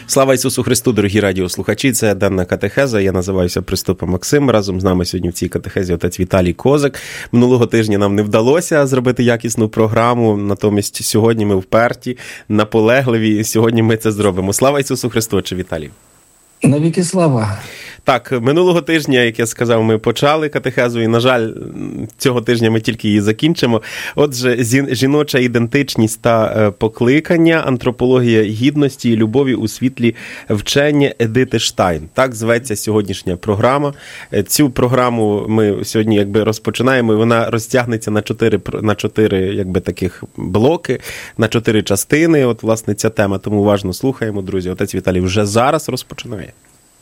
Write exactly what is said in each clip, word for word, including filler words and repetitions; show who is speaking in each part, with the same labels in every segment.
Speaker 1: Слава Ісусу Христу, дорогі радіослухачі, це денна катехеза, я називаюся Приступа Максим, разом з нами сьогодні в цій катехезі отець Віталій Козак. Минулого тижня нам не вдалося зробити якісну програму, натомість сьогодні ми вперті, наполегливі, і сьогодні ми це зробимо. Слава Ісусу Христу, отче Віталій.
Speaker 2: Навіки слава.
Speaker 1: Так, минулого тижня, як я сказав, ми почали катехезу, і, на жаль, цього тижня ми тільки її закінчимо. Отже, жіноча ідентичність та покликання, антропологія гідності і любові у світлі вчення Едити Штайн. Так зветься сьогоднішня програма. Цю програму ми сьогодні якби розпочинаємо, і вона розтягнеться на чотири, на чотири якби таких блоки, на чотири частини. От, власне, ця тема, тому уважно слухаємо, друзі. Отець Віталій вже зараз розпочинає.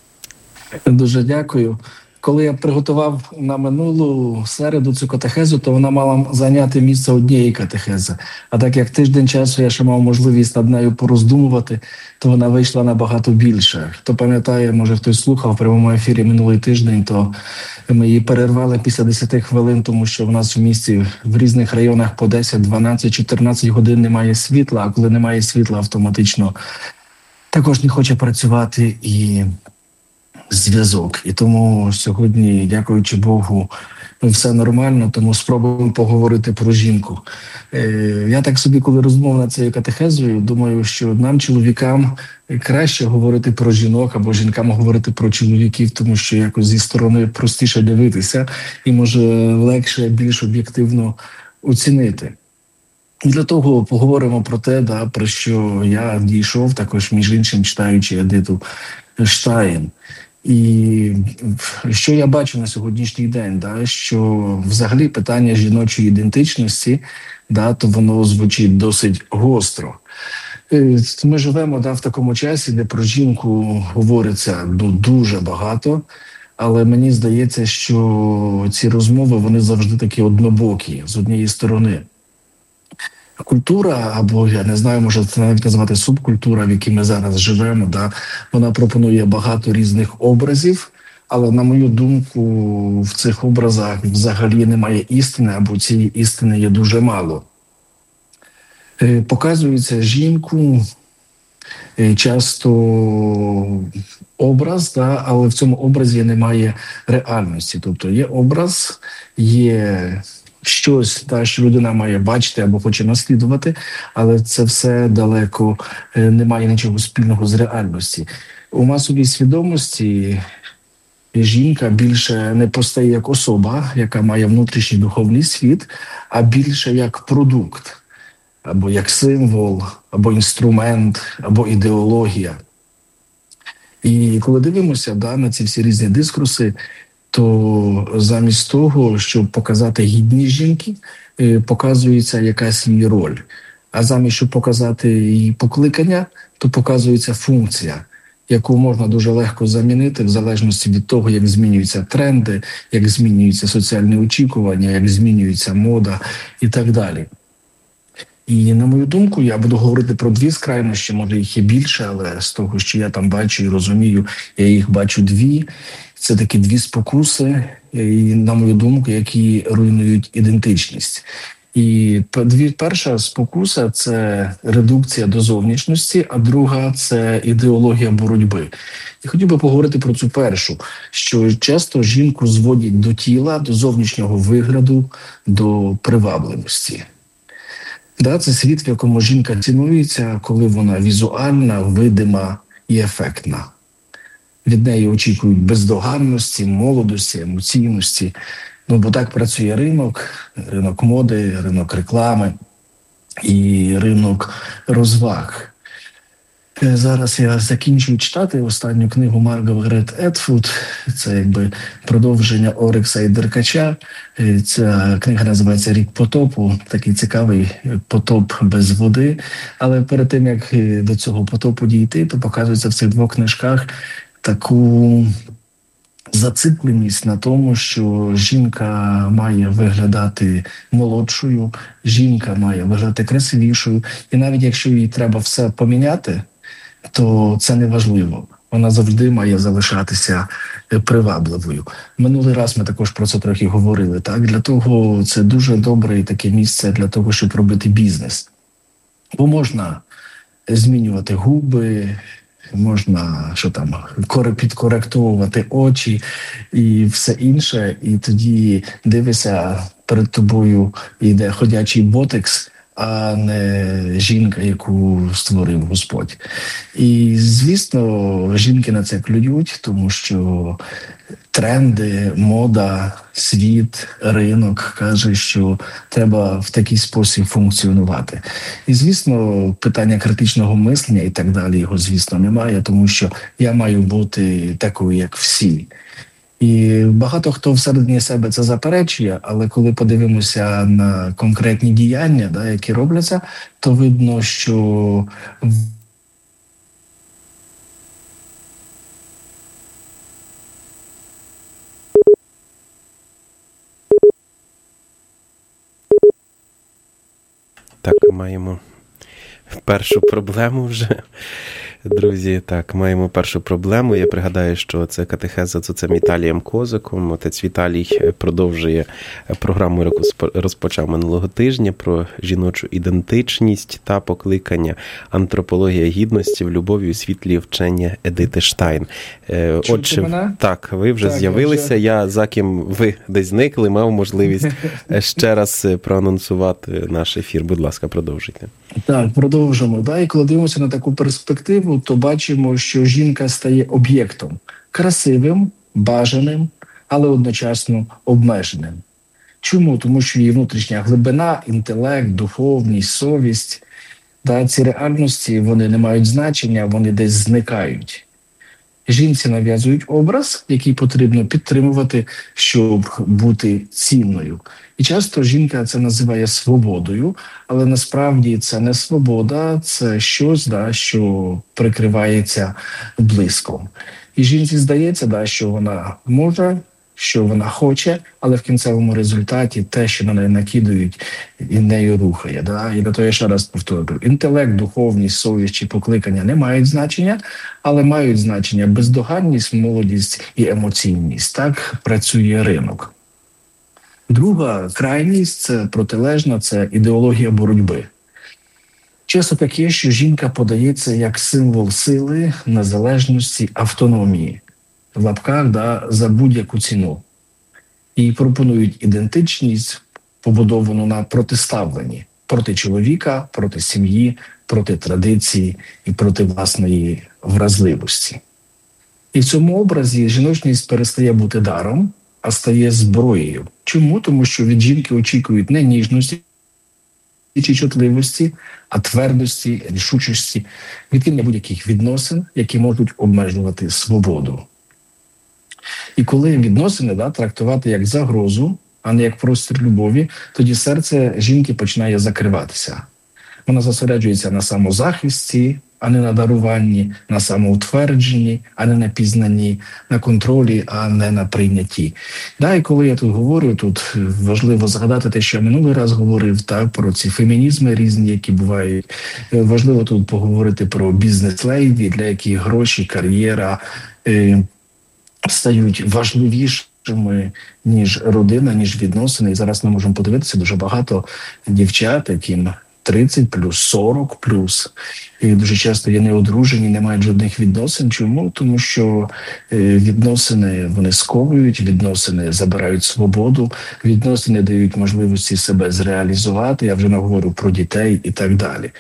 Speaker 2: Дуже дякую. Коли я приготував на минулу середу цю катехезу, то вона мала зайняти місце однієї катехези. А так як тиждень часу я ще мав можливість над нею пороздумувати, то вона вийшла набагато більше. Хто пам'ятає, може хтось слухав в прямому ефірі минулий тиждень, то ми її перервали після десяти хвилин, тому що в нас в місті в різних районах по десять, дванадцять, чотирнадцять годин немає світла, а коли немає світла, автоматично також не хоче працювати і зв'язок. І тому сьогодні, дякуючи Богу, все нормально, тому спробуємо поговорити про жінку. Е, я так собі, коли розмовляв над цією катехезою, думаю, що нам, чоловікам, краще говорити про жінок, або жінкам говорити про чоловіків, тому що якось зі сторони простіше дивитися і, може, легше, більш об'єктивно оцінити. І для того поговоримо про те, да, про що я дійшов, також, між іншим, читаючи Едиту Штайн. І що я бачу на сьогоднішній день, да, що взагалі питання жіночої ідентичності, да, то воно звучить досить гостро. Ми живемо, да, в такому часі, де про жінку говориться, ну, дуже багато, але мені здається, що ці розмови, вони завжди такі однобокі, з однієї сторони. Культура, або, я не знаю, може це навіть назвати субкультура, в якій ми зараз живемо, да, вона пропонує багато різних образів, але, на мою думку, в цих образах взагалі немає істини, або цієї істини є дуже мало. Е, показується жінку е, часто образ, да, але в цьому образі немає реальності. Тобто є образ, є щось, та, що людина має бачити або хоче наслідувати, але це все далеко не має нічого спільного з реальності. У масовій свідомості жінка більше не постає як особа, яка має внутрішній духовний світ, а більше як продукт, або як символ, або інструмент, або ідеологія. І коли дивимося, да, на ці всі різні дискурси, то замість того, щоб показати гідність жінки, показується якась її роль. А замість, щоб показати її покликання, то показується функція, яку можна дуже легко замінити в залежності від того, як змінюються тренди, як змінюються соціальні очікування, як змінюється мода і так далі. І, на мою думку, я буду говорити про дві скрайнощі, може їх є більше, але з того, що я там бачу і розумію, я їх бачу дві. Це такі дві спокуси, і, на мою думку, які руйнують ідентичність. І дві, перша спокуса – це редукція до зовнішності, а друга – це ідеологія боротьби. І хотів би поговорити про цю першу, що часто жінку зводять до тіла, до зовнішнього вигляду, до привабливості. Да, це світ, в якому жінка цінується, коли вона візуальна, видима і ефектна. Від неї очікують бездоганності, молодості, емоційності. Ну, бо так працює ринок, ринок моди, ринок реклами і ринок розваг. Зараз я закінчую читати останню книгу Маргарет Етвуд. Це якби продовження Орикса і Деркача. Ця книга називається «Рік потопу». Такий цікавий потоп без води. Але перед тим, як до цього потопу дійти, то показується в цих двох книжках таку зацикленість на тому, що жінка має виглядати молодшою, жінка має виглядати красивішою. І навіть якщо їй треба все поміняти, то це не важливо. Вона завжди має залишатися привабливою. Минулий раз ми також про це трохи говорили. Так? Для того це дуже добре таке місце для того, щоб робити бізнес. Бо можна змінювати губи, можна що там коре- підкоректовувати очі і все інше, і тоді дивишся, перед тобою йде ходячий ботекс, а не жінка, яку створив Господь. І, звісно, жінки на це клюють, тому що тренди, мода, світ, ринок каже, що треба в такий спосіб функціонувати. І, звісно, питання критичного мислення і так далі його, звісно, немає, тому що я маю бути такою, як всі. І багато хто всередині себе це заперечує, але коли подивимося на конкретні діяння, да, які робляться, то видно, що
Speaker 1: Так, маємо першу проблему вже. Друзі, так, маємо першу проблему. Я пригадаю, що це катехеза з отцем Віталієм Козаком. Отець Віталій продовжує програму, яку розпочав минулого тижня, про жіночу ідентичність та покликання, антропологія гідності в любові у світлі вчення Едити Штайн. Отже, так, ви вже так, з'явилися. Вже... Я, за ким ви десь зникли, мав можливість ще раз проанонсувати наш ефір. Будь ласка, продовжуйте.
Speaker 2: Так, продовжимо. Да, і коли дивимося на таку перспективу, то бачимо, що жінка стає об'єктом красивим, бажаним, але одночасно обмеженим. Чому? Тому що її внутрішня глибина, інтелект, духовність, совість, да, ці реальності, вони не мають значення, вони десь зникають. Жінці нав'язують образ, який потрібно підтримувати, щоб бути цінною. І часто жінка це називає свободою, але насправді це не свобода, це щось, да, що прикривається блиском. І жінці здається, да, що вона може, що вона хоче, але в кінцевому результаті те, що на неї накидають, і нею рухає. Да? І на то я ще раз повторюю. Інтелект, духовність, совість чи покликання не мають значення, але мають значення бездоганність, молодість і емоційність. Так працює ринок. Друга крайність – це протилежна, це ідеологія боротьби. Часто таке, що жінка подається як символ сили, незалежності, автономії. В лапках, да, за будь-яку ціну. І пропонують ідентичність, побудовану на протиставленні. Проти чоловіка, проти сім'ї, проти традиції і проти власної вразливості. І в цьому образі жіночність перестає бути даром, а стає зброєю. Чому? Тому що від жінки очікують не ніжності чи чутливості, а твердості, рішучості, відкинення будь-яких відносин, які можуть обмежувати свободу. І коли відносини, да, трактувати як загрозу, а не як простір любові, тоді серце жінки починає закриватися. Вона зосереджується на самозахисті, а не на даруванні, на самоутвердженні, а не на пізнанні, на контролі, а не на прийнятті. Да, і коли я тут говорю, тут важливо згадати те, що я минулий раз говорив, так, про ці фемінізми різні, які бувають. Важливо тут поговорити про бізнес-лейді, для яких гроші, кар'єра е, стають важливішими, ніж родина, ніж відносини. І зараз ми можемо подивитися дуже багато дівчат, яким тридцять плюс, сорок плюс. І дуже часто є неодружені, не мають жодних відносин. Чому? Тому що відносини вони сковують, відносини забирають свободу, відносини дають можливості себе зреалізувати, я вже не говорю про дітей і так далі.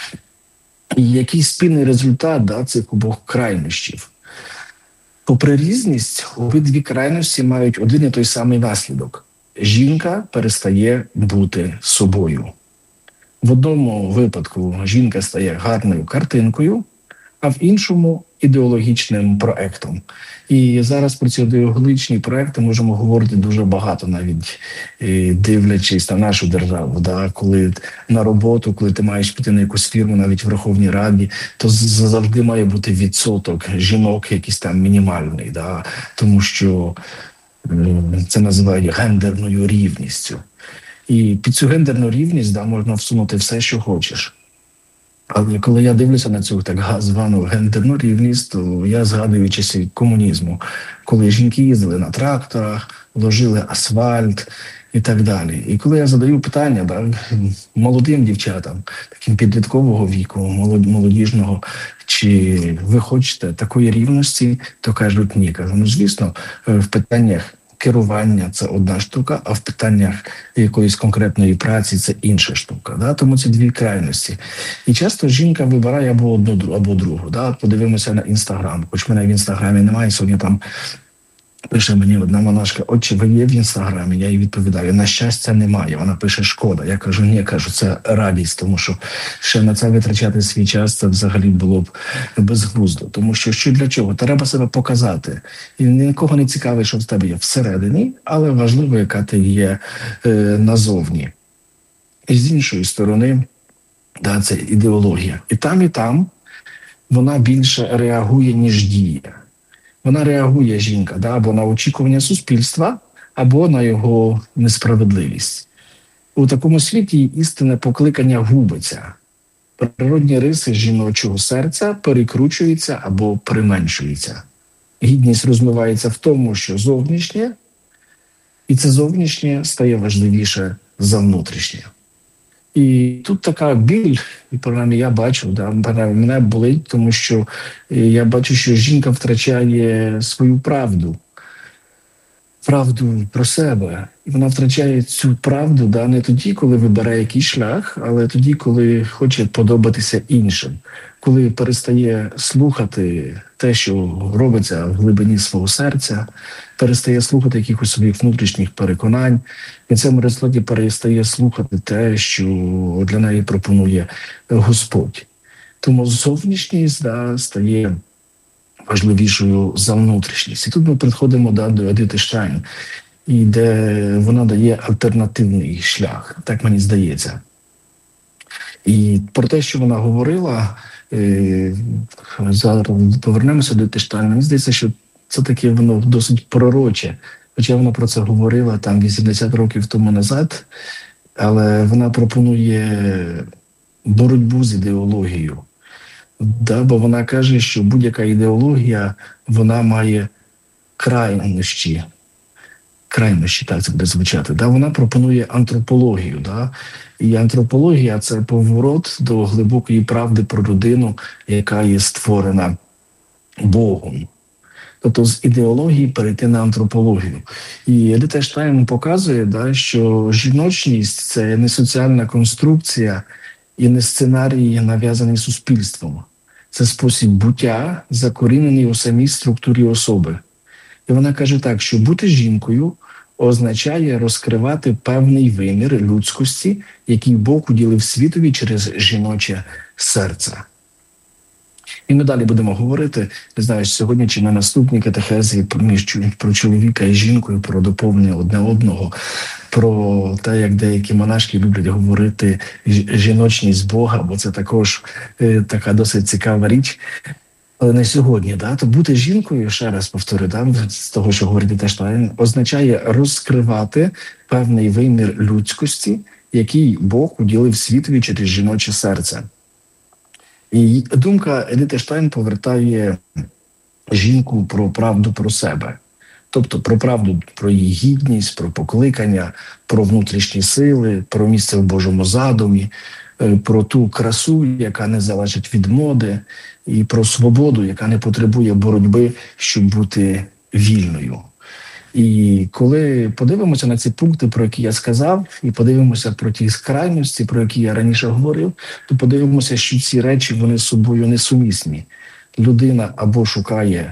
Speaker 2: І який спільний результат, да, цих обох крайнощів? Попри різність, обидві крайності мають один і той самий наслідок. Жінка перестає бути собою. В одному випадку жінка стає гарною картинкою, а в іншому – ідеологічним проектом. І зараз про ці ідеологічні проекти можемо говорити дуже багато, навіть дивлячись на нашу державу. Да? Коли на роботу, коли ти маєш піти на якусь фірму, навіть в Верховній Раді, то завжди має бути відсоток жінок якийсь там мінімальний. Да? Тому що це називають гендерною рівністю. І під цю гендерну рівність, да, можна всунути все, що хочеш. Але коли я дивлюся на цю так звану гендерну рівність, то я згадую часи комунізму, коли жінки їздили на тракторах, ложили асфальт, і так далі. І коли я задаю питання да, молодим дівчатам, таким підліткового віку, молодіжного, чи ви хочете такої рівності, то кажуть ні. Кажу, ну звісно, в питаннях керування це одна штука, а в питаннях якоїсь конкретної праці це інша штука. Да? Тому це дві крайності. І часто жінка вибирає або одну, або другу. Да? Подивимося на Інстаграм. Хоч мене в Інстаграмі немає, сьогодні там пише мені одна монашка: отче, ви є в Інстаграмі? Я їй відповідаю: на щастя, немає. Вона пише: шкода. Я кажу: ні, кажу, це радість, тому що ще на це витрачати свій час, це взагалі було б безглуздо. Тому що що для чого? Треба себе показати. І нікого не цікавить, що в тебе є всередині, але важливо, яка ти є е, назовні. І з іншої сторони, да, це ідеологія. І там, і там вона більше реагує, ніж діє. Вона реагує, жінка, да, або на очікування суспільства, або на його несправедливість. У такому світі істинне покликання губиться. Природні риси жіночого серця перекручуються або применшуються. Гідність розмивається в тому, що зовнішнє, і це зовнішнє стає важливіше за внутрішнє. І тут така біль, і принаймні я бачу, да, мене болить, тому що я бачу, що жінка втрачає свою правду, правду про себе. І вона втрачає цю правду, да, не тоді, коли вибирає якийсь шлях, але тоді, коли хоче подобатися іншим, коли перестає слухати те, що робиться в глибині свого серця, перестає слухати якихось своїх внутрішніх переконань, і в цьому результаті перестає слухати те, що для неї пропонує Господь. Тому зовнішність, да, стає важливішою за внутрішність. І тут ми приходимо, да, до Едити Штайн, і де вона дає альтернативний шлях, так мені здається. І про те, що вона говорила, е, зараз повернемося до Едити Штайн, мені здається, що це таке воно досить пророче. Хоча вона про це говорила там вісімдесят років тому назад, але вона пропонує боротьбу з ідеологією. Да, бо вона каже, що будь-яка ідеологія, вона має крайнощі. Крайнощі, так це буде звучати. Да? Вона пропонує антропологію. Да? І антропологія – це поворот до глибокої правди про людину, яка є створена Богом. Тобто з ідеології перейти на антропологію. І Едита Штайн показує, да, що жіночність – це не соціальна конструкція і не сценарій, нав'язаний суспільством. Це спосіб буття, закорінений у самій структурі особи. І вона каже так, що бути жінкою означає розкривати певний вимір людськості, який Бог уділив світові через жіноче серце. І ми далі будемо говорити, не знаю, сьогодні чи на наступній катехезі про чоловіка і жінку, про доповнення одне одного, про те, як деякі монашки люблять говорити жіночність Бога, бо це також е, така досить цікава річ. Але не сьогодні, да? То бути жінкою, ще раз повторю, да? З того, що говорить Едита Штайн, означає розкривати певний вимір людськості, який Бог уділив світові через жіноче серце. І думка Едити Штайн повертає жінку про правду про себе. Тобто про правду, про її гідність, про покликання, про внутрішні сили, про місце в Божому задумі, про ту красу, яка не залежить від моди, і про свободу, яка не потребує боротьби, щоб бути вільною. І коли подивимося на ці пункти, про які я сказав, і подивимося про ті крайності, про які я раніше говорив, то подивимося, що ці речі, вони з собою несумісні. Людина або шукає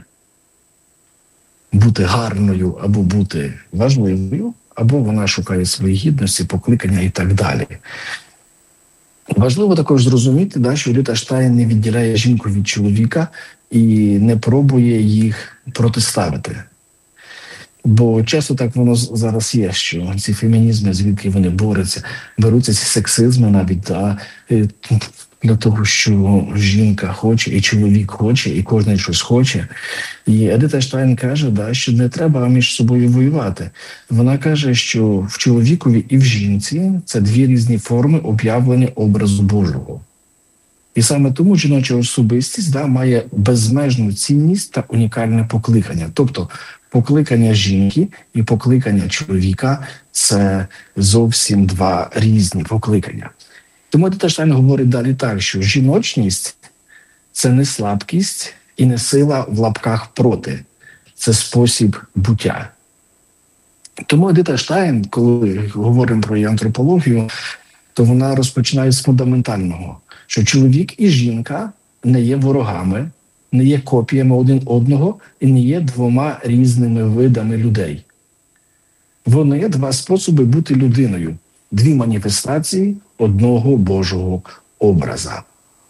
Speaker 2: бути гарною, або бути важливою, або вона шукає свої гідності, покликання і так далі. Важливо також зрозуміти, да, що Едита Штайн не відділяє жінку від чоловіка і не пробує їх протиставити. Бо часто так воно зараз є, що ці фемінізми, звідки вони борються, беруться ці сексизми навіть, да, для того, що жінка хоче, і чоловік хоче, і кожен щось хоче. І Едита Штайн каже, да, що не треба між собою воювати. Вона каже, що в чоловікові і в жінці це дві різні форми об'явлення образу Божого. І саме тому жіноча особистість, да, має безмежну цінність та унікальне покликання. Тобто Покликання жінки і покликання чоловіка – це зовсім два різні покликання. Тому Едита Штайн говорить далі так, що жіночність – це не слабкість і не сила в лапках проти. Це спосіб буття. Тому Едита Штайн, коли говоримо про її антропологію, то вона розпочинає з фундаментального, що чоловік і жінка не є ворогами, не є копіями один одного і не є двома різними видами людей. Вони два способи бути людиною, дві маніфестації одного Божого образа.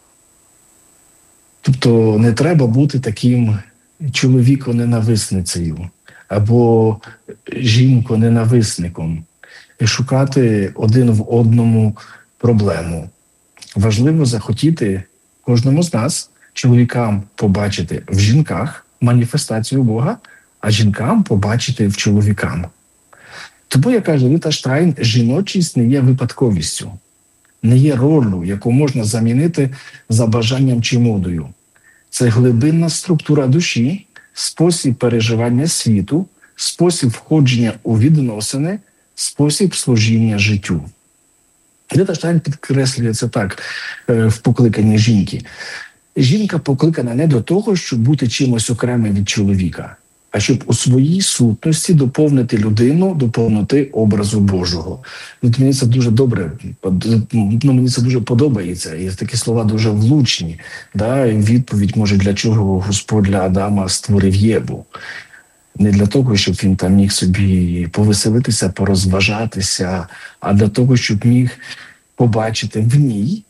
Speaker 2: Тобто не треба бути таким чоловіконенависницею або жінконенависником і шукати один в одному проблему. Важливо захотіти кожному з нас, чоловікам, побачити в жінках маніфестацію Бога, а жінкам побачити в чоловікам. Тому, як каже Едита Штайн, жіночість не є випадковістю, не є роллю, яку можна замінити за бажанням чи модою. Це глибинна структура душі, спосіб переживання світу, спосіб входження у відносини, спосіб служіння життю. Едита Штайн підкреслює це так в покликанні жінки. Жінка покликана не до того, щоб бути чимось окремим від чоловіка, а щоб у своїй сутності доповнити людину до повноти образу Божого. От мені це дуже добре, ну, мені це дуже подобається, і такі слова дуже влучні. Да? І відповідь, може, для чого Господь для Адама створив Єву. Не для того, щоб він там міг собі повеселитися, порозважатися, а для того, щоб міг побачити в ній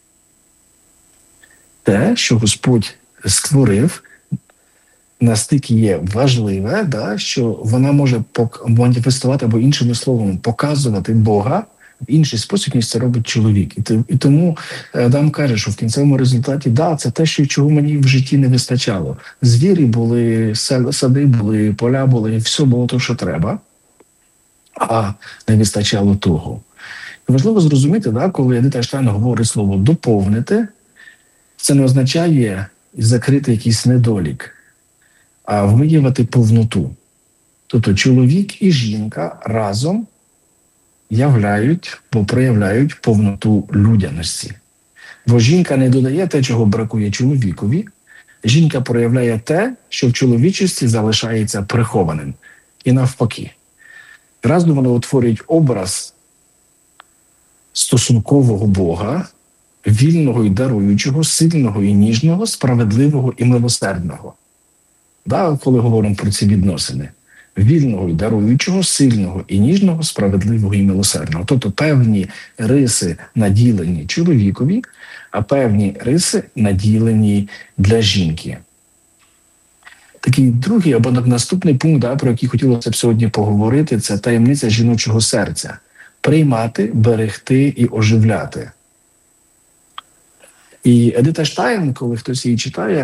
Speaker 2: те, що Господь створив, настільки є важливе, да, що вона може маніфестувати, або іншими словами, показувати Бога в інший спосіб, ніж це робить чоловік. І тому Адам каже, що в кінцевому результаті, да, це те, що чого мені в житті не вистачало. Звірі були, сади були, поля були, все було те, що треба, а не вистачало того. І важливо зрозуміти, да, коли Едита Штайн говорить слово «доповнити», це не означає закрити якийсь недолік, а виявити повноту. Тобто чоловік і жінка разом являють, бо проявляють повноту людяності. Бо жінка не додає те, чого бракує чоловікові. Жінка проявляє те, що в чоловічості залишається прихованим. І навпаки. Разом вони утворюють образ стосункового Бога, вільного і даруючого, сильного і ніжного, справедливого і милосердного. Да, коли говоримо про ці відносини. Вільного і даруючого, сильного і ніжного, справедливого і милосердного. Тобто певні риси наділені чоловікові, а певні риси наділені для жінки. Такий другий або наступний пункт, да, про який хотілося б сьогодні поговорити, це таємниця жіночого серця. Приймати, берегти і оживляти. І Едита Штайн, коли хтось її читає,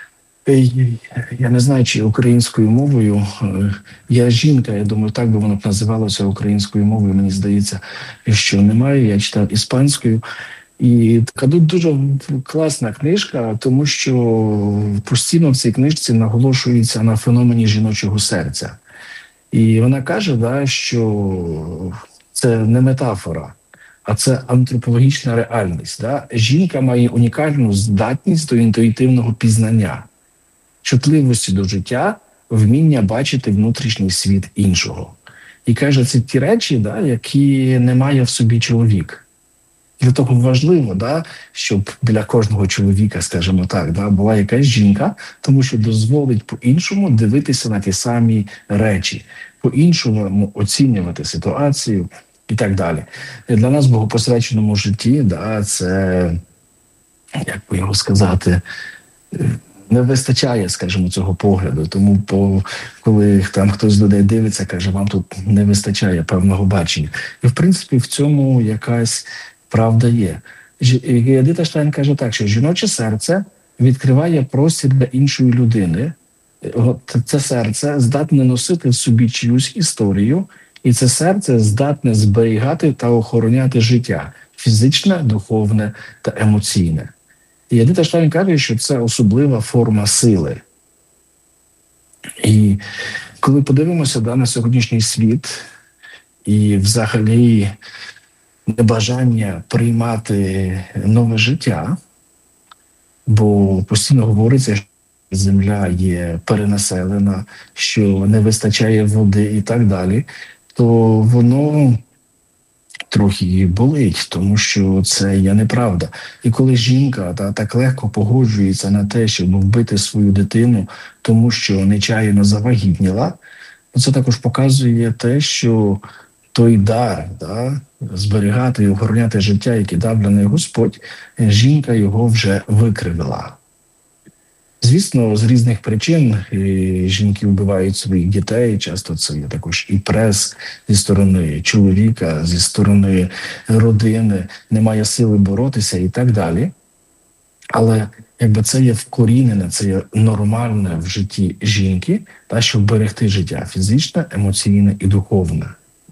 Speaker 2: я не знаю, чи українською мовою, я жінка, я думаю, так би воно б називалося українською мовою, мені здається, що немає, я читав іспанською. І така дуже класна книжка, тому що постійно в цій книжці наголошується на феномені жіночого серця. І вона каже, да, що це не метафора, а це антропологічна реальність. Да? Жінка має унікальну здатність до інтуїтивного пізнання, чутливості до життя, вміння бачити внутрішній світ іншого. І каже, це ті речі, да, які не має в собі чоловік. Для того важливо, да, щоб для кожного чоловіка, скажімо так, да, була якась жінка, тому що дозволить по-іншому дивитися на ті самі речі, по-іншому оцінювати ситуацію і так далі. І для нас в богопосвяченому житті, да, це, як би його сказати, не вистачає, скажімо, цього погляду. Тому, по, коли там хтось з людей дивиться, каже, вам тут не вистачає певного бачення. І, в принципі, в цьому якась правда є. Едита Штайн каже так, що жіноче серце відкриває простір для іншої людини. От це серце здатне носити в собі чиюсь історію, і це серце здатне зберігати та охороняти життя – фізичне, духовне та емоційне. І Едита Штайн каже, що це особлива форма сили. І Коли подивимося да, на сьогоднішній світ і взагалі небажання приймати нове життя, бо постійно говориться, що земля є перенаселена, що не вистачає води і так далі, то воно трохи болить, тому що це є неправда. І коли жінка та, так легко погоджується на те, щоб вбити свою дитину, тому що нечаянно завагітніла, це також показує те, що той дар, да, зберігати і охороняти життя, яке дав для неї Господь, жінка його вже викривила. Звісно, з різних причин жінки вбивають своїх дітей, часто це є також і прес зі сторони чоловіка, зі сторони родини, немає сили боротися і так далі. Але якби це є вкорінене, це є нормальне в житті жінки, та, щоб берегти життя фізичне, емоційне і духовне.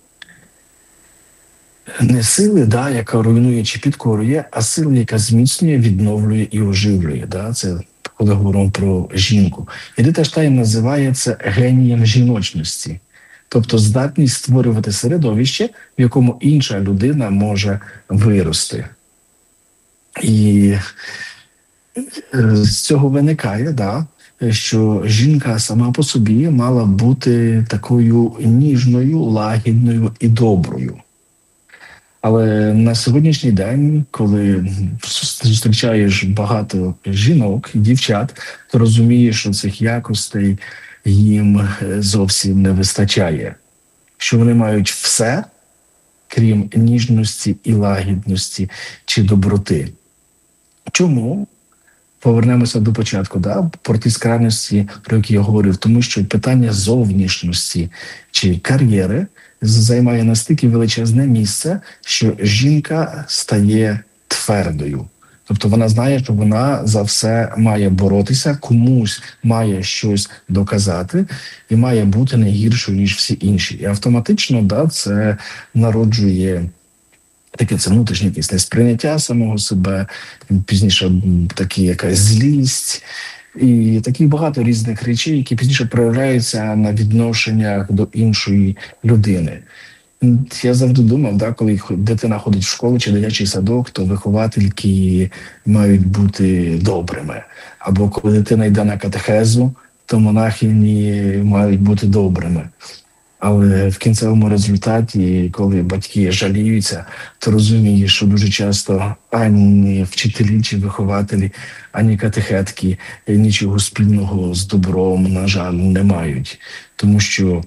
Speaker 2: Не сили, да, яка руйнує чи підкорює, а сила, яка зміцнює, відновлює і оживлює. Да? Це коли говоримо про жінку. Едита Штайн називає це генієм жіночності. Тобто здатність створювати середовище, в якому інша людина може вирости. І з цього виникає, да, що жінка сама по собі мала бути такою ніжною, лагідною і доброю. Але на сьогоднішній день, коли зустрічаєш багато жінок і дівчат, то розумієш, що цих якостей їм зовсім не вистачає. Що вони мають все, крім ніжності і лагідності чи доброти. Чому? Повернемося до початку, да? Про ті скарбності, про які я говорив, тому що питання зовнішності чи кар'єри займає настільки величезне місце, що жінка стає твердою. Тобто вона знає, що вона за все має боротися, комусь має щось доказати і має бути не гіршою, ніж всі інші. І автоматично, да, це народжує таке це внутрішнє якесь несприйняття самого себе, пізніше такі якась злість, і таких багато різних речей, які пізніше проявляються на відношеннях до іншої людини. Я завжди думав, да, коли дитина ходить в школу чи дитячий садок, то виховательки мають бути добрими. Або коли дитина йде на катехезу, то монахині мають бути добрими. Але в кінцевому результаті, коли батьки жаліються, то розумієш, що дуже часто ані вчителі чи вихователі, ані катехетки нічого спільного з добром, на жаль, не мають. Тому що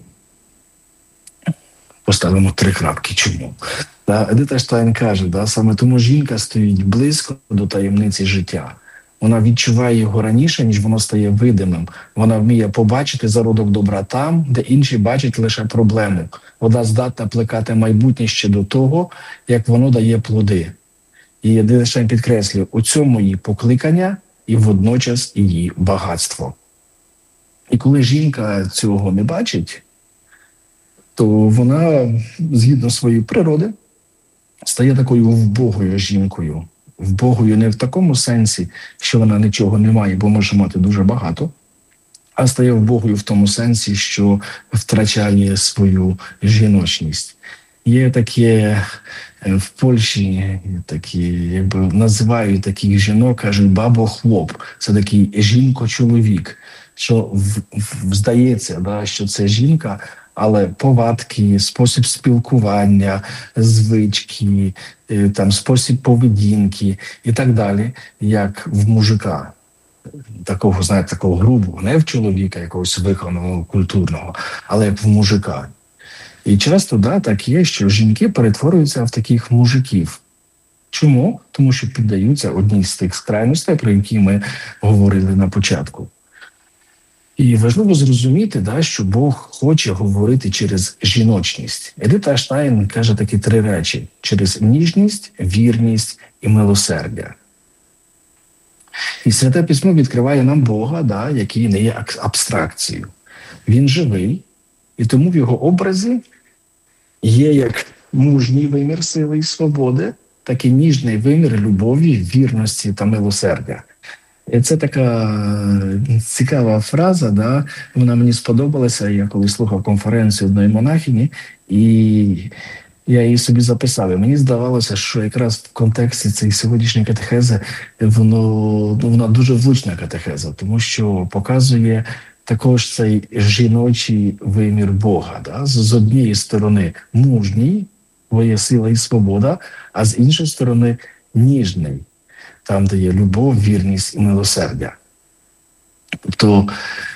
Speaker 2: поставимо три крапки. Чому? Та Едита Штайн каже, да, саме тому жінка стоїть близько до таємниці життя. Вона відчуває його раніше, ніж воно стає видимим. Вона вміє побачити зародок добра там, де інші бачать лише проблему. Вона здатна плекати майбутнє ще до того, як воно дає плоди. І Едита Штайн підкреслює, у цьому її покликання і водночас її багатство. І коли жінка цього не бачить, то вона, згідно своєї природи, стає такою вбогою жінкою. Вбогою не в такому сенсі, що вона нічого не має, бо може мати дуже багато, а стає вбогою в тому сенсі, що втрачає свою жіночність. Є таке в Польщі, такі, якби називають таких жінок, кажуть, бабо-хлоп. Це такий жінко-чоловік, що в, в, здається, да, що це жінка, але повадки, спосіб спілкування, звички, там, спосіб поведінки і так далі, як в мужика. Такого, знаєте, такого грубого, не в чоловіка, якогось вихованого, культурного, але як в мужика. І часто, да, так є, що жінки перетворюються в таких мужиків. Чому? Тому що піддаються одній з тих крайностей, про які ми говорили на початку. І важливо зрозуміти, да, що Бог хоче говорити через жіночність. Едита Штайн каже такі три речі – через ніжність, вірність і милосердя. І Святе Письмо відкриває нам Бога, да, який не є абстракцією. Він живий, і тому в його образі є як мужній вимір сили і свободи, так і ніжний вимір любові, вірності та милосердя. І це така цікава фраза, да? Вона мені сподобалася. Я коли слухав конференцію одної монахині, і я її собі записав. І мені здавалося, що якраз в контексті цієї сьогоднішньої катехези воно, ну, вона дуже влучна катехеза, тому що показує також цей жіночий вимір Бога. Да? З, з однієї сторони мужній, бо є сила і свобода, а з іншої сторони ніжний, там, де є любов, вірність і милосердя. Тобто,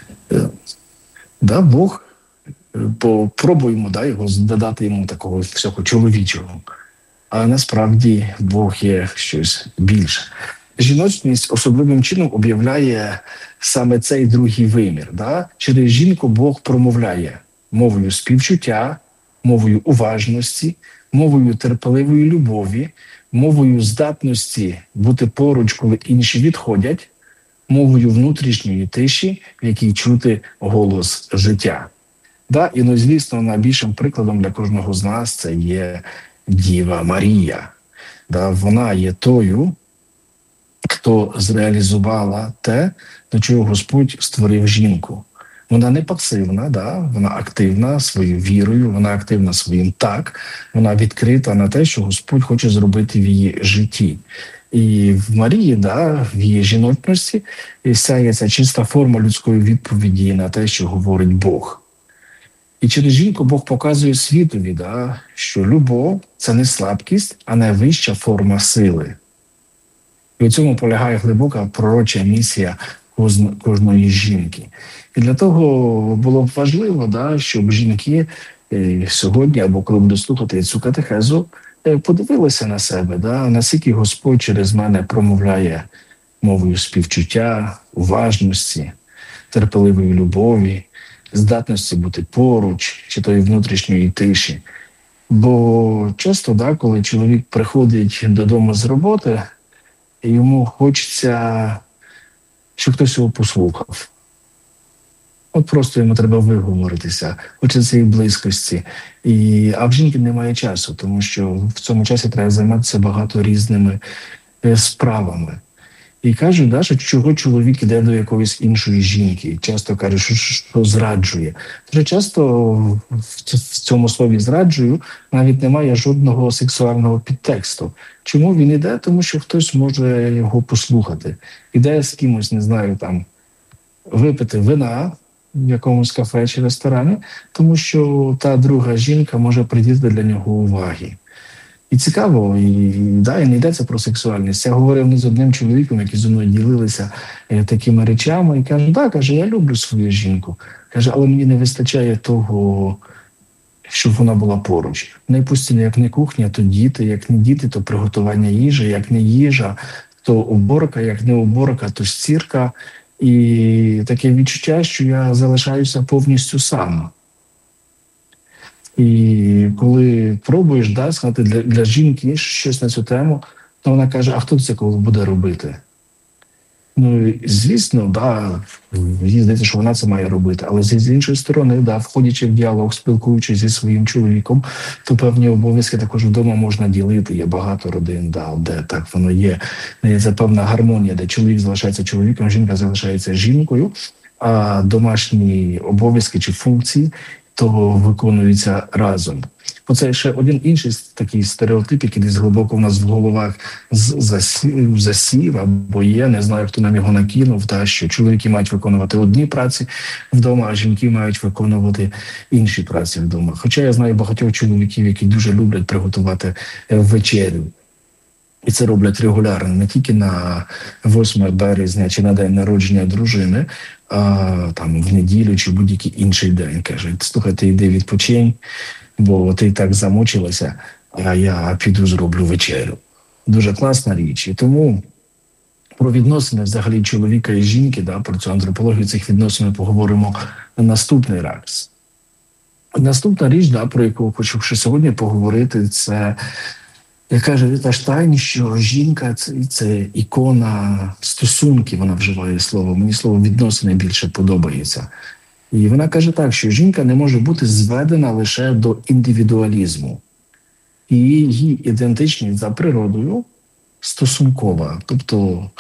Speaker 2: да, Бог, попробуємо, да, його додати йому такого всього чоловічого. А насправді Бог є щось більше. Жіночність особливим чином об'являє саме цей другий вимір. Да? Через жінку Бог промовляє мовою співчуття, мовою уважності, мовою терпеливої любові, мовою здатності бути поруч, коли інші відходять, мовою внутрішньої тиші, в якій чути голос життя. Да, і, ну, звісно, найбільшим прикладом для кожного з нас це є Діва Марія. Да, вона є тою, хто зреалізувала те, до чого Господь створив жінку. Вона не пасивна, да, вона активна своєю вірою, вона активна своїм так, вона відкрита на те, що Господь хоче зробити в її житті. І в Марії, да, в її жіночності сяє ця чиста форма людської відповіді на те, що говорить Бог. І через жінку Бог показує світові, да, що любов – це не слабкість, а найвища форма сили. І у цьому полягає глибока пророча місія кожної жінки. І для того було б важливо, да, щоб жінки е, сьогодні, або коли будуть слухати цю катехезу, е, подивилися на себе, да, наскільки Господь через мене промовляє мовою співчуття, уважності, терпеливої любові, здатності бути поруч, чи тої внутрішньої тиші. Бо часто, да, коли чоловік приходить додому з роботи, йому хочеться, щоб хтось його послухав. От просто йому треба виговоритися, хочеться цієї близькості. І, а в жінки немає часу, тому що в цьому часі треба займатися багато різними справами. І кажуть, да, що чого чоловік іде до якоїсь іншої жінки. Часто каже, що, що зраджує. Дуже часто в цьому слові «зраджую» навіть немає жодного сексуального підтексту. Чому він іде? Тому що хтось може його послухати. Іде з кимось, не знаю, там, випити вина в якомусь кафе чи ресторані, тому що та друга жінка може придіти для нього уваги. І цікаво, і, да, і не йдеться про сексуальність. Я говорив не з одним чоловіком, який зі мною ділилися е, такими речами, і каже, да, каже, я люблю свою жінку. Каже, але мені не вистачає того, щоб вона була поруч. В неї постійно, як не кухня, то діти, як не діти, то приготування їжі, як не їжа, то уборка, як не уборка, то стірка. І таке відчуття, що я залишаюся повністю сам. І коли пробуєш, да, сказати для, для жінки щось на цю тему, то вона каже, а хто це коли буде робити? Ну, звісно, да, їй здається, що вона це має робити, але з іншої сторони, да, входячи в діалог, спілкуючись зі своїм чоловіком, то певні обов'язки також вдома можна ділити. Є багато родин, да, де так воно є. Це певна гармонія, де чоловік залишається чоловіком, жінка залишається жінкою, а домашні обов'язки чи функції то виконуються разом. Оце ще один інший такий стереотип, який десь глибоко в нас в головах засів, засів або є, не знаю, хто нам його накинув, та, що чоловіки мають виконувати одні праці вдома, а жінки мають виконувати інші праці вдома. Хоча я знаю багатьох чоловіків, які дуже люблять приготувати вечерю. І це роблять регулярно, не тільки на восьме березня чи на день народження дружини, а там в неділю чи будь-який інший день. Кажуть, слухайте, йди відпочинь, бо ти так замучилася, а я піду зроблю вечерю. Дуже класна річ. І тому про відносини взагалі чоловіка і жінки, да, про цю антропологію цих відносин ми поговоримо на наступний раз. Наступна річ, да, про яку хочу ще сьогодні поговорити, це, як каже Ріта Штайн, що жінка це, – це ікона стосунків, вона вживає слово. Мені слово «відносини» більше подобається. І вона каже так, що жінка не може бути зведена лише до індивідуалізму. І її ідентичність за природою стосункова. Тобто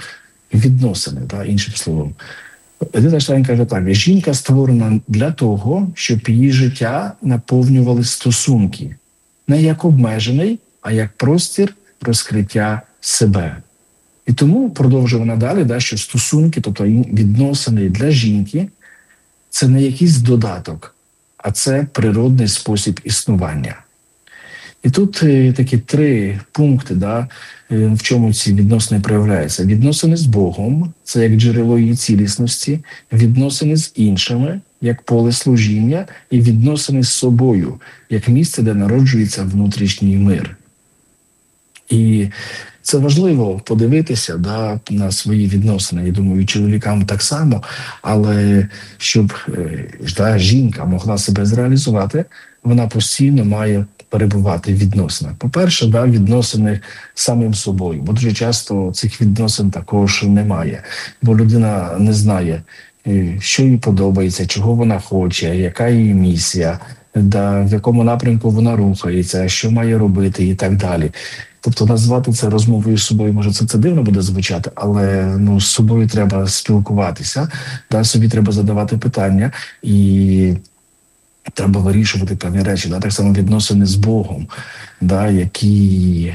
Speaker 2: відносини, да, іншим словом. Едита Штайн каже так: жінка створена для того, щоб її життя наповнювали стосунки. Не як обмежений, а як простір розкриття себе. І тому продовжує вона далі, да, що стосунки, тобто відносини для жінки, це не якийсь додаток, а це природний спосіб існування. І тут е, такі три пункти, да, е, в чому ці відносини проявляються. Відносини з Богом – це як джерело її цілісності, відносини з іншими – як поле служіння, і відносини з собою – як місце, де народжується внутрішній мир. І це важливо подивитися, да, на свої відносини. Я думаю, і чоловікам так само, але щоб да, жінка могла себе зреалізувати, вона постійно має перебувати в відносинах. По-перше, да, відносини з самим собою, бо дуже часто цих відносин також немає, бо людина не знає, що їй подобається, чого вона хоче, яка її місія, да, в якому напрямку вона рухається, що має робити і так далі. Тобто назвати це розмовою з собою, може це, це дивно буде звучати, але ну, з собою треба спілкуватися, да, собі треба задавати питання і треба вирішувати певні речі. Да, так само відносини з Богом, да, які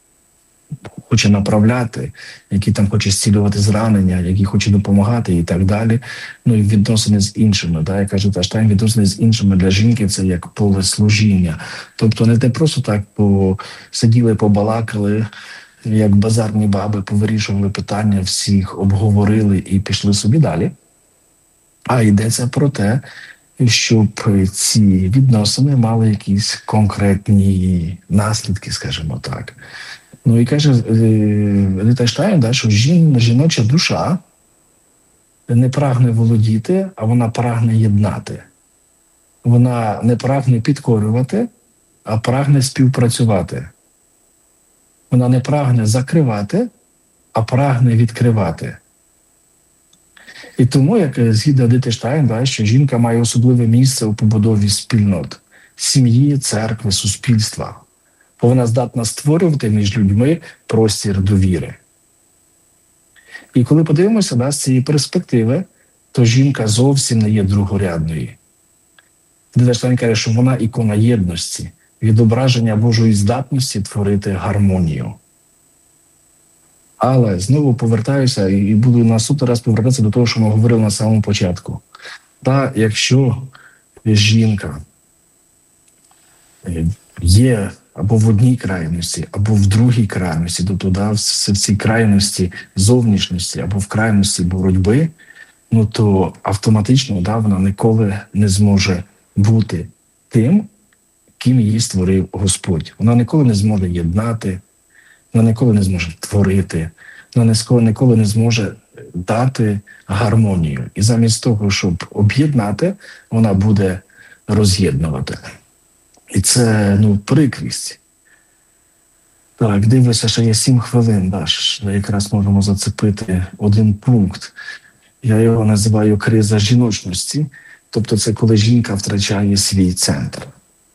Speaker 2: хоче направляти, які там хоче зцілювати зранення, які хоче допомагати і так далі. Ну і відносини з іншими. Да, як каже Штайн, відносини з іншими для жінки – це як поле служіння. Тобто не те просто так посиділи, побалакали, як базарні баби, повирішували питання, всіх обговорили і пішли собі далі. А йдеться про те, щоб ці відносини мали якісь конкретні наслідки, скажімо так. Ну і каже Едита Штайн, да, що жін, жіноча душа не прагне володіти, а вона прагне єднати. Вона не прагне підкорювати, а прагне співпрацювати. Вона не прагне закривати, а прагне відкривати. І тому, як згідно Едити Штайн, да, що жінка має особливе місце у побудові спільнот, сім'ї, церкви, суспільства. Бо вона здатна створювати між людьми простір довіри. І коли подивимося, да, з цієї перспективи, то жінка зовсім не є другорядною. Едита Штайн каже, що вона ікона єдності, відображення Божої здатності творити гармонію. Але знову повертаюся і буду наступний раз повертатися до того, що ми говорили на самому початку. Та якщо жінка є або в одній крайності, або в другій крайності, тобто да, в цій крайності зовнішності, або в крайності боротьби, ну то автоматично да, вона ніколи не зможе бути тим, ким її створив Господь. Вона ніколи не зможе єднати, вона ніколи не зможе творити, вона ніколи не зможе дати гармонію. І замість того, щоб об'єднати, вона буде роз'єднувати. І це, ну, прикрість. Так, дивлюся, що є сім хвилин, да, що якраз можемо зацепити один пункт. Я його називаю криза жіночності. Тобто це коли жінка втрачає свій центр.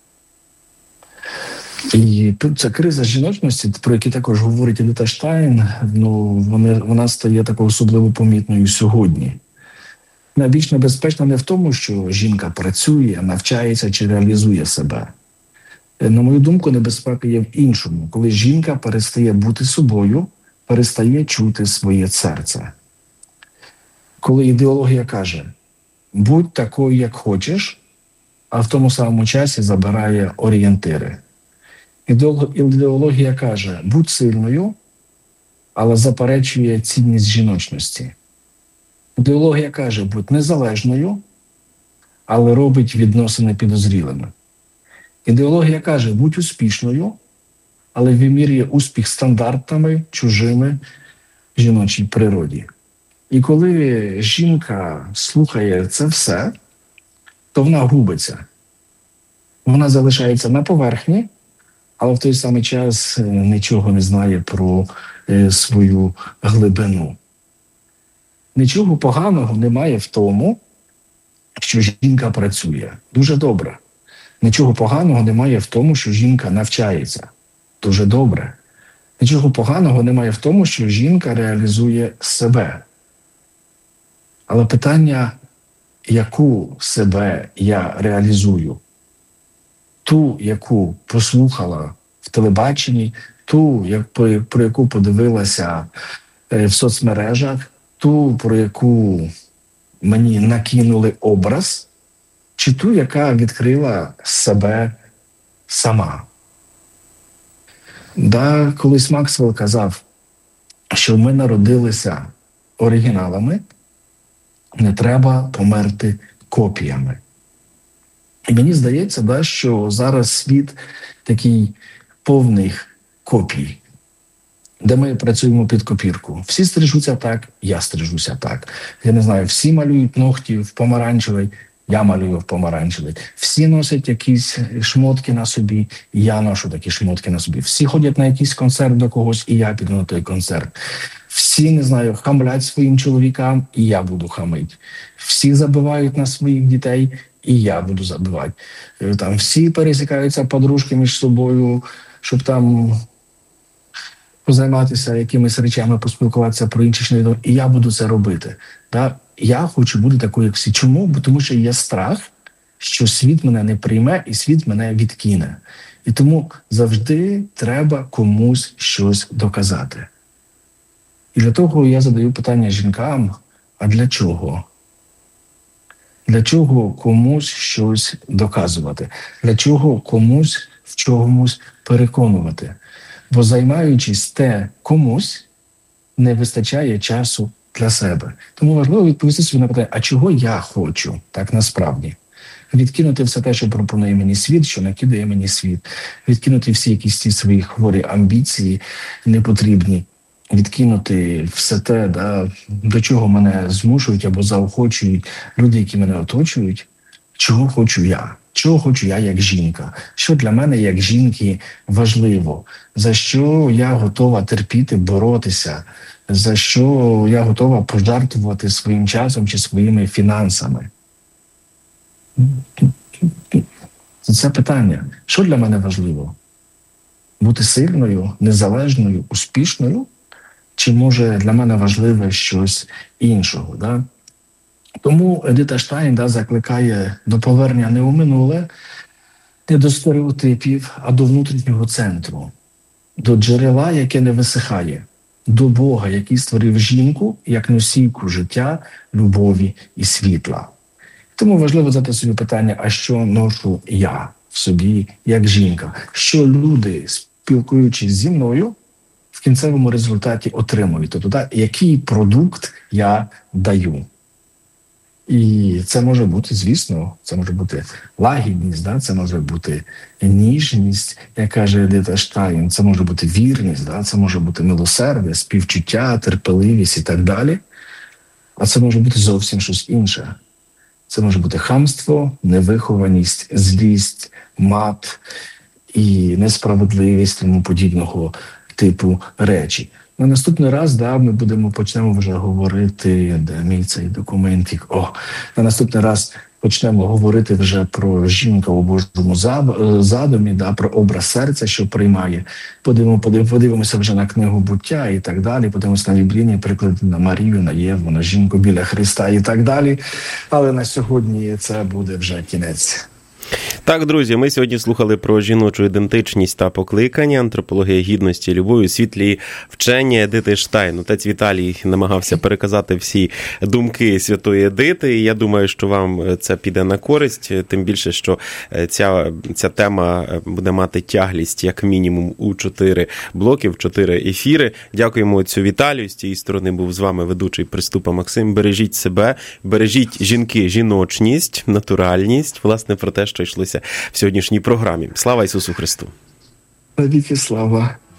Speaker 2: І тут ця криза жіночності, про яку також говорить Едита Штайн, ну, вони, вона стає такою особливо помітною сьогодні. Найбільш небезпечна не в тому, що жінка працює, навчається чи реалізує себе. На мою думку, небезпека є в іншому, коли жінка перестає бути собою, перестає чути своє серце. Коли ідеологія каже, будь такою, як хочеш, а в тому самому часі забирає орієнтири. Ідеологія каже, будь сильною, але заперечує цінність жіночності. Ідеологія каже, будь незалежною, але робить відносини підозрілими. Ідеологія каже, будь успішною, але вимірює успіх стандартами чужими жіночій природі. І коли жінка слухає це все, то вона губиться. Вона залишається на поверхні, але в той самий час нічого не знає про е, свою глибину. Нічого поганого немає в тому, що жінка працює. Дуже добре. Нічого поганого немає в тому, що жінка навчається. Дуже добре. Нічого поганого немає в тому, що жінка реалізує себе. Але питання, яку себе я реалізую? Ту, яку послухала в телебаченні, ту, як, про, про яку подивилася е, в соцмережах, ту, про яку мені накинули образ, чи ту, яка відкрила себе сама. Да, колись Максвелл казав, що ми народилися оригіналами, не треба померти копіями. І мені здається, да, що зараз світ такий повних копій, де ми працюємо під копірку. Всі стрижуться так, я стрижуся так. Я не знаю, всі малюють ногті в помаранчевий, я малюю в помаранчевий. Всі носять якісь шмотки на собі, і я ношу такі шмотки на собі. Всі ходять на якийсь концерт до когось, і я піду на той концерт. Всі, не знаю, хамлять своїм чоловікам, і я буду хамити. Всі забивають на своїх дітей, і я буду забивати. Там всі пересікаються подружки між собою, щоб там позайматися якимись речами, поспілкуватися про інші шляхи, і я буду це робити. Да? Я хочу бути такою, як всі. Чому? Бо тому що є страх, що світ мене не прийме і світ мене відкине. І тому завжди треба комусь щось доказати. І для того я задаю питання жінкам, а для чого? Для чого комусь щось доказувати? Для чого комусь в чомусь переконувати? Бо займаючись те комусь, не вистачає часу для себе. Тому важливо відповісти собі на питання, а чого я хочу так насправді? Відкинути все те, що пропонує мені світ, що накидає мені світ. Відкинути всі якісь ці свої хворі амбіції непотрібні. Відкинути все те, да, до чого мене змушують або заохочують люди, які мене оточують. Чого хочу я? Чого хочу я як жінка? Що для мене як жінки важливо? За що я готова терпіти, боротися? За що я готова пожертвувати своїм часом чи своїми фінансами? Це питання. Що для мене важливо? Бути сильною, незалежною, успішною? Чи, може, для мене важливе щось іншого? Да? Тому Едита Штайн, да, закликає до повернення не у минуле, не до стереотипів, а до внутрішнього центру, до джерела, яке не висихає, до Бога, який створив жінку як носійку життя, любові і світла. Тому важливо задати собі питання, а що ношу я в собі як жінка? Що люди, спілкуючись зі мною, в кінцевому результаті отримують? Тобто, да, який продукт я даю? І це може бути, звісно, це може бути лагідність, да? Це може бути ніжність, як каже Едита Штайн, це може бути вірність, да? Це може бути милосердя, співчуття, терпеливість і так далі. А це може бути зовсім щось інше. Це може бути хамство, невихованість, злість, мат і несправедливість, тому подібного типу речі. На наступний раз, да, ми будемо, почнемо вже говорити, де мій цей документик, о, на наступний раз почнемо говорити вже про жінку у Божому задумі, да, про образ серця, що приймає. Подивимо, подивимося вже на книгу «Буття» і так далі, подивимося на біблійні приклади на Марію, на Єву, на жінку біля Христа і так далі. Але на сьогодні це буде вже кінець.
Speaker 1: Так, друзі, ми сьогодні слухали про жіночу ідентичність та покликання, антропологія гідності, любові, світлі вчення Едити Штайн. Отець Віталій намагався переказати всі думки святої Едити, і я думаю, що вам це піде на користь, тим більше, що ця, ця тема буде мати тяглість як мінімум у чотири блоки, в чотири ефіри. Дякуємо отцю Віталію, з цієї сторони був з вами ведучий Приступа Максим. Бережіть себе, бережіть жінки, жіночність, натуральність, власне, про те, що йшлося в сьогоднішній програмі. Слава Ісусу Христу!
Speaker 2: Навіки слава!